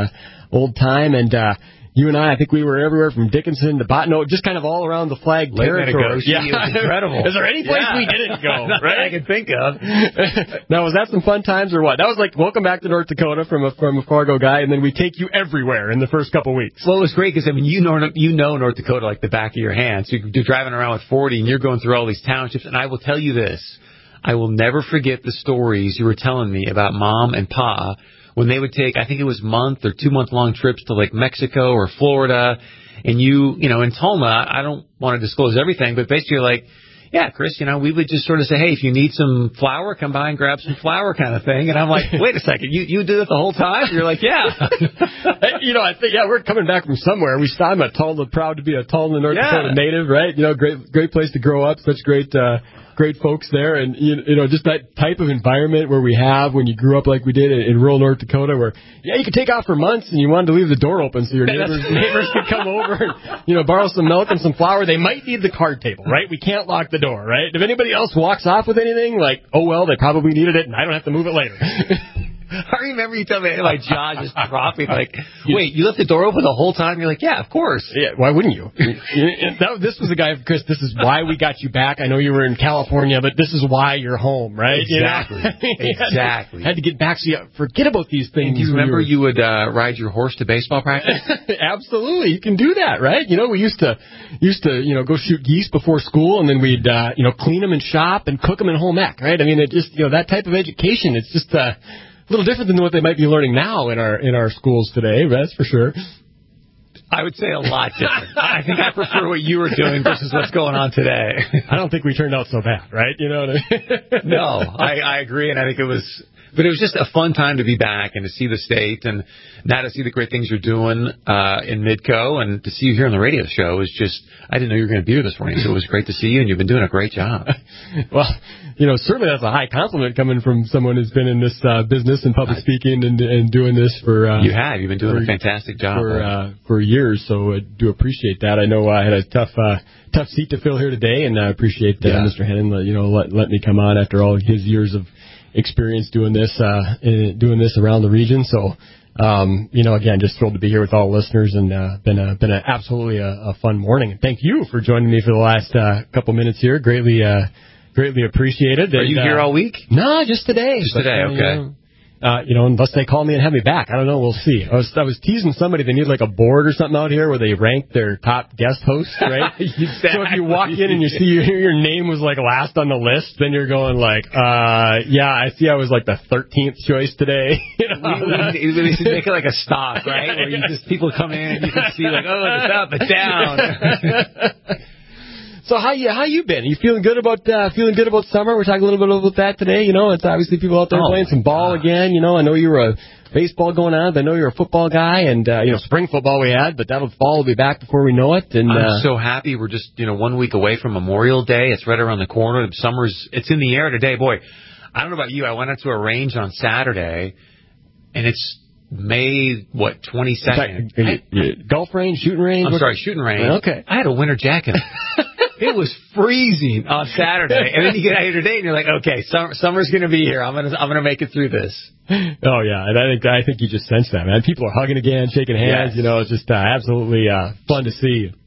old time. And you and I think we were everywhere from Dickinson to Bottineau, just kind of all around the flag territory. Yeah, it was incredible. Is there any place we didn't go, right? I can think of. Now, was that some fun times or what? That was like, welcome back to North Dakota from a Fargo guy, and then we take you everywhere in the first couple weeks. Well, it was great because, I mean, you know North Dakota like the back of your hand. So you're driving around with 40, and you're going through all these townships. And I will tell you this. I will never forget the stories you were telling me about Mom and Pa when they would take, I think it was month or 2 month long trips to like Mexico or Florida. And you know, in Toma, I don't want to disclose everything, but basically you're like, yeah, Chris, you know, we would just sort of say, hey, if you need some flour, come by and grab some flour kind of thing. And I'm like, wait a second, you did it the whole time? You're like, yeah. You know, I think, yeah, we're coming back from somewhere. I'm proud to be a Tulsa, North Dakota native, right? You know, great place to grow up, such great folks there, and you know, just that type of environment where we have when you grew up like we did in rural North Dakota, where you could take off for months and you wanted to leave the door open so your neighbors could come over and, you know, borrow some milk and some flour. They might need the card table, right? We can't lock the door, right? If anybody else walks off with anything, like, oh well, they probably needed it and I don't have to move it later. I remember you telling me my jaw just dropping. Like, wait, you left the door open the whole time? You're like, yeah, of course. Yeah, why wouldn't you? This was the guy, Chris. This is why we got you back. I know you were in California, but this is why you're home, right? Exactly. You know? Exactly. Had to get back so you forget about these things. And do you remember you would ride your horse to baseball practice? Absolutely, you can do that, right? You know, we used to you know, go shoot geese before school, and then we'd you know, clean them in shop and cook them in home ec, right? I mean, it just, you know, that type of education. It's just a little different than what they might be learning now in our schools today, that's for sure. I would say a lot different. I think I prefer what you were doing versus what's going on today. I don't think we turned out so bad, right? You know what I mean? No, I agree, and I think it was just a fun time to be back and to see the state and now to see the great things you're doing in Midco and to see you here on the radio show is just, I didn't know you were going to be here this morning, so it was great to see you, and you've been doing a great job. Well, you know, certainly that's a high compliment coming from someone who's been in this business and public speaking and doing this for... You've been doing a fantastic job. For years, so I do appreciate that. I know I had a tough seat to fill here today, and I appreciate Mr. Hennon, you know, let me come on after all his years of experience doing this around the region. So, you know, again, just thrilled to be here with all listeners, and been absolutely a fun morning. And thank you for joining me for the last couple minutes here. Greatly appreciated. Are you here all week? No, just today. Just today, okay. You know, unless they call me and have me back. I don't know. We'll see. I was teasing somebody. They need like a board or something out here where they rank their top guest hosts, right? Exactly. So if you walk in and you see your name was like last on the list, then you're going like, yeah, I see I was like the 13th choice today. You know? We should make it like a stock, right? Where you just, people come in, you can see like, oh, it's up, it's down. So how you been? Are you feeling good about summer? We're talking a little bit about that today. You know, it's obviously people out there playing some ball again. You know, I know you were a baseball going on, but I know you're a football guy, and you know, spring football we had, but fall will be back before we know it. And I'm so happy. We're just 1 week away from Memorial Day. It's right around the corner. It's in the air today. Boy, I don't know about you. I went out to a range on Saturday, and it's May 22nd. Golf range, shooting range. I'm sorry, shooting range. Okay. I had a winter jacket. It was freezing on Saturday, and then you get out here today, and you're like, okay, summer's going to be here. I'm gonna make it through this. Oh yeah, and I think you just sensed that, man. People are hugging again, shaking hands. Yes. You know, it's just absolutely fun to see.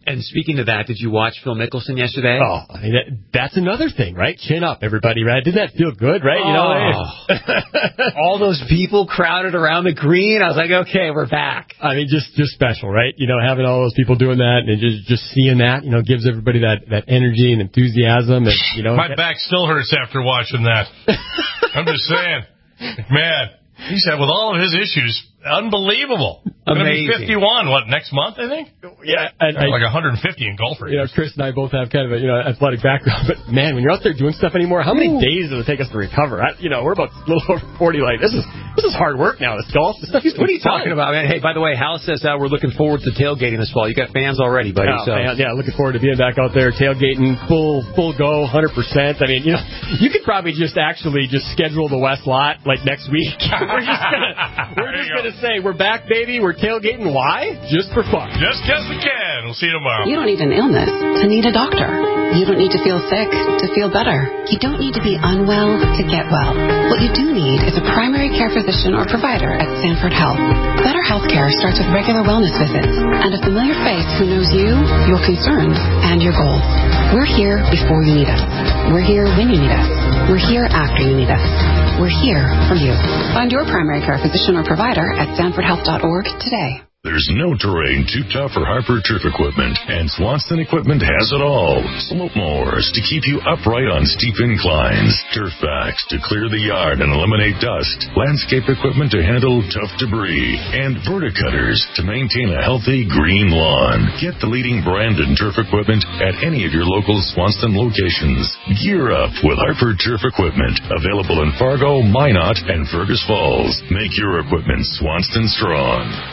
And speaking of that, did you watch Phil Mickelson yesterday? Oh, I mean, that's another thing, right? Chin up, everybody, right? Didn't that feel good, right? You know, all those people crowded around the green. I was like, okay, we're back. I mean, just special, right? You know, having all those people doing that and just seeing that, you know, gives everybody that energy and enthusiasm. And, you know, my back still hurts after watching that. I'm just saying, man, he said with all of his issues, unbelievable. Amazing. Going to be 51, next month, I think? Yeah. Like 150 in golfers. You know, Chris and I both have kind of a, athletic background, but man, when you're out there doing stuff anymore, how many days does it take us to recover? We're about a little over 40, like, this is hard work now, this golf. This stuff what are you talking about, man? Hey, by the way, Hal says we're looking forward to tailgating this fall. You got fans already, buddy. Looking forward to being back out there, tailgating, full go, 100%. I mean, you could probably just schedule the West lot, like, next week. We're just gonna say, we're back, baby, we're tailgating. Why? Just for fun. Just because we can. We'll see you tomorrow. You don't need an illness to need a doctor. You don't need to feel sick to feel better. You don't need to be unwell to get well. What you do need is a primary care physician or provider at Sanford Health. Better health care starts with regular wellness visits and a familiar face who knows you, your concerns, and your goals. We're here before you need us. We're here when you need us. We're here after you need us. We're here for you. Find your primary care physician or provider at sanfordhealth.org today. There's no terrain too tough for Harper Turf Equipment, and Swanston Equipment has it all. Slope mowers to keep you upright on steep inclines, turf backs to clear the yard and eliminate dust, landscape equipment to handle tough debris, and verticutters to maintain a healthy green lawn. Get the leading brand in turf equipment at any of your local Swanston locations. Gear up with Harper Turf Equipment, available in Fargo, Minot, and Fergus Falls. Make your equipment Swanston strong.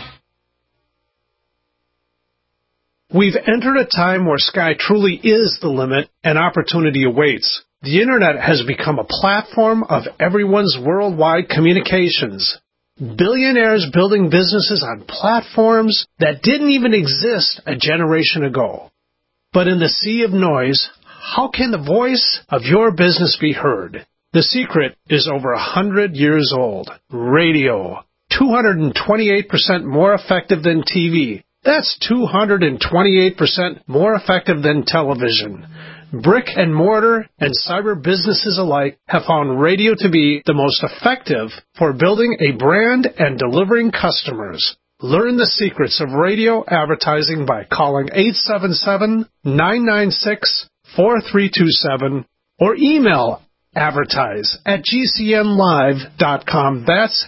We've entered a time where sky truly is the limit and opportunity awaits. The Internet has become a platform of everyone's worldwide communications. Billionaires building businesses on platforms that didn't even exist a generation ago. But in the sea of noise, how can the voice of your business be heard? The secret is over 100 years old. Radio. 228% more effective than TV. That's 228% more effective than television. Brick and mortar and cyber businesses alike have found radio to be the most effective for building a brand and delivering customers. Learn the secrets of radio advertising by calling 877-996-4327 or email advertise@gcnlive.com. That's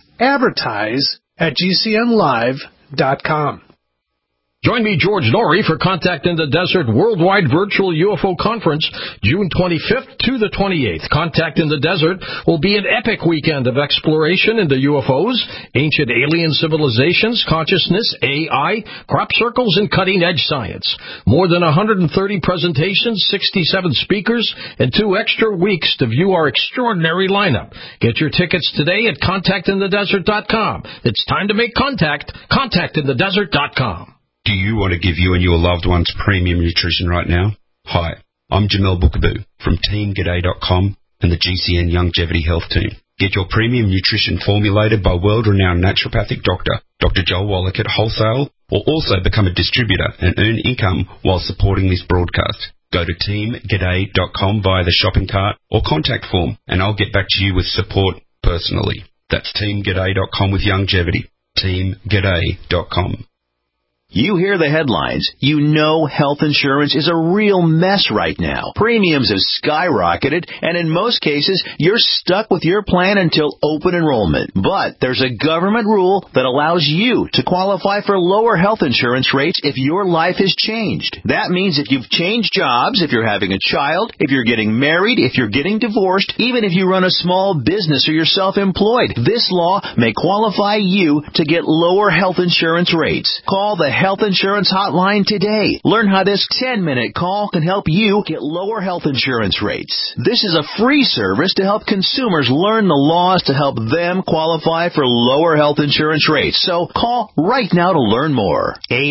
advertise@gcnlive.com. Join me, George Norrie, for Contact in the Desert Worldwide Virtual UFO Conference, June 25th to the 28th. Contact in the Desert will be an epic weekend of exploration into UFOs, ancient alien civilizations, consciousness, AI, crop circles, and cutting-edge science. More than 130 presentations, 67 speakers, and 2 extra weeks to view our extraordinary lineup. Get your tickets today at contactinthedesert.com. It's time to make contact. Contactinthedesert.com. Do you want to give you and your loved ones premium nutrition right now? Hi, I'm Jamel Bookaboo from TeamGaday.com and the GCN Longevity Health Team. Get your premium nutrition formulated by world-renowned naturopathic doctor, Dr. Joel Wallach at Wholesale, or also become a distributor and earn income while supporting this broadcast. Go to TeamGaday.com via the shopping cart or contact form, and I'll get back to you with support personally. That's TeamGaday.com with longevity. TeamGaday.com. You hear the headlines. You know health insurance is a real mess right now. Premiums have skyrocketed, and in most cases, you're stuck with your plan until open enrollment. But there's a government rule that allows you to qualify for lower health insurance rates if your life has changed. That means if you've changed jobs, if you're having a child, if you're getting married, if you're getting divorced, even if you run a small business or you're self-employed, this law may qualify you to get lower health insurance rates. Call the Health Insurance Hotline today. Learn how this 10-minute call can help you get lower health insurance rates. This is a free service to help consumers learn the laws to help them qualify for lower health insurance rates. So call right now to learn more.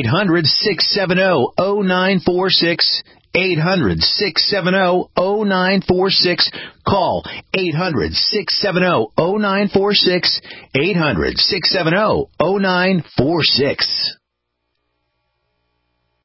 800-670-0946. 800-670-0946. Call 800-670-0946. 800-670-0946.